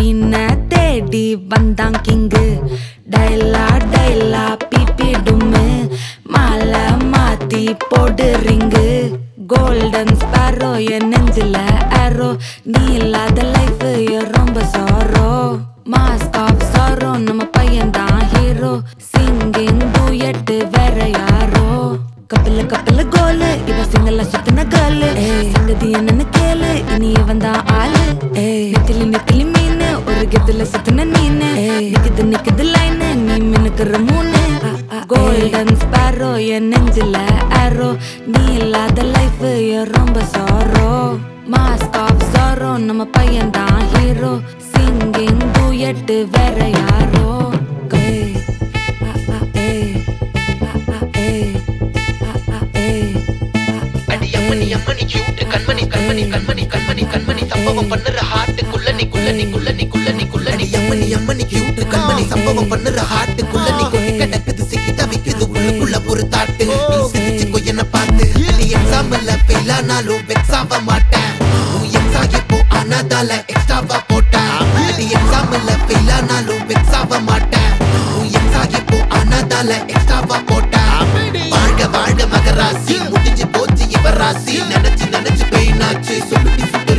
குயினை தேடி வந்தான் king. டைலா டைலா BP டும்மு மாலை மாத்தி போடு ரிங்கு. கோல்டன் ஸ்பாரோ என் நெஞ்சில ஆரோ, நீ இல்லாத லைஃப் ரொம்ப சாரோ. மாஸ்க் ஆஃப் சாரோ நம்ம பையன்தான் ஹீரோ. சிங்கிங் டூயட் வேற யாரோ. கப்பல கப்பல கோலு இவ சிங்கல்ல சுத்தின கேளு. சங்கதி என்னன்னு கேளு, இனி வந்தான் ஆளு. நெத்திலி நெத்திலி மீனு ஒரு கெத்துல சுத்தின நீனு. நிக்குது நிக்குது லைனு நீ மினுக்குற மூணு. கோல்டன் ஸ்பாரோ என் நெஞ்சில ஆரோ, நீ இல்லாத லைஃப் ரொம்ப சாரோ. மாஸ்க் ஆஃப் சாரோ நம்ம பையன்தான் ஹீரோ. சிங்கிங் டூயட் வேற யாரோ. கண்மணி கண்மணி கண்மணி கண்மணி கண்மணி சம்பவம் பண்ணுற ஹார்ட்டுக்குள்ள நீ குள்ள நீ குள்ள நீ குள்ள நீ குள்ள நீ அம்மணி அம்மணி கியூட் கண்மணி சம்பவம் பண்ணுற ஹார்ட்டுக்குள்ள நீ கொட்டி கிடக்குது சிக்கி தவிக்குது உள்ளுக்குள்ள ஒரு தாட்டு. நீ சிரிச்சுக்கோ என்ன பார்த்து, நீ எக்ஸாம்பிள் ஃபெயில் ஆனாலும் வெக்ஸ் ஆக மாட்டேன். உன் எக்ஸா இப்போ ஆனாதால எக்ஸ்ட்ராவா போட்டேன். நீ எக்ஸாம்பிள் ஃபெயில் ஆனாலும் வெக்ஸ் ஆக மாட்டேன். உன் எக்ஸா இப்போ ஆனாதால எக்ஸ்ட்ராவா போட்டேன். வாழ்க வாழ்க மகராசி முடிஞ்சு போச்சு இவ ராசி. நினைச்சு நினைச்சு பெயினாச்சு சொல்லுடி சுந்தரி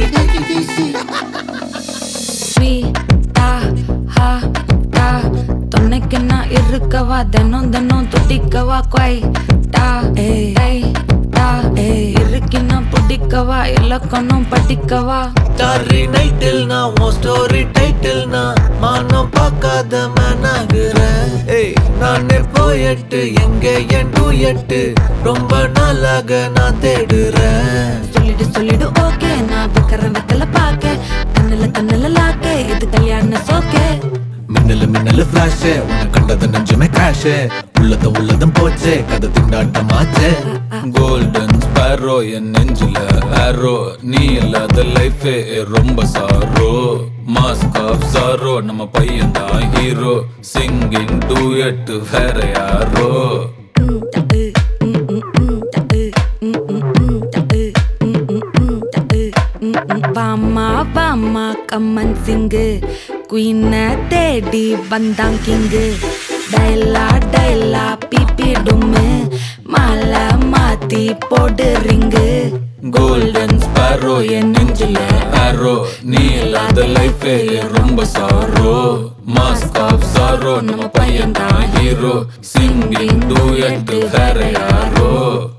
ஸ்வீட்டா ஹா டா தொன்னைக்கு நான் இருக்கவா தினம் தினம் துடிக்கவா. குவைட்டா ஏய் டா இருக்கினா பிடிக்கவா இலக்கணம் படிக்கவா. டாரி நைட்டில் நான் உன் ஸ்டோரி டைட்டில் நான் மானம் பார்க்காத மேனாகிறேன். நானே போயட்டு எங்கே என் டூயட்டு ரொம்ப நாளாக நான் தேடுறேன். சொல்லிடு சொல்லிடு ஓகே, நான் வைக்கிற வெத்தல பாக்க கண்ணுல கண்ணுல லாக்கே இது கல்யாண சோக்கே. மின்னலு மின்னலு ஃபிளாஷ் உன்னை கண்டது நெஞ்சுமே கிராஷ். உள்ளதும் போச்சே கதை திண்டாட்டமாச்சே. கோல்டன் ஸ்பாரோ என் நெஞ்சில ஆரோ, நீ இல்லாத லைஃபே ரொம்ப சாரோ. மாஸ்க் ஆஃப் சாரோ நம்ம பையன்தான் ஹீரோ. சிங்கிங் டூயட் வேற யாரோ. வாமா வாமா கம்மன் சிங்கு, குயினை தேடி வந்தான் கிங்கு. டைலா டைலா பிபி டும்மு மாலை மாத்தி போடு ரிங்கு. கோல்டன் ஸ்பாரோ என் நெஞ்சில ஆரோ, நீ இல்லாத லைஃபே ரொம்ப சாரோ. மாஸ்க் ஆஃப் சாரோ நம்ம பையன்தான் ஹீரோ. சிங்கிங் டூயட் வேற யாரோ.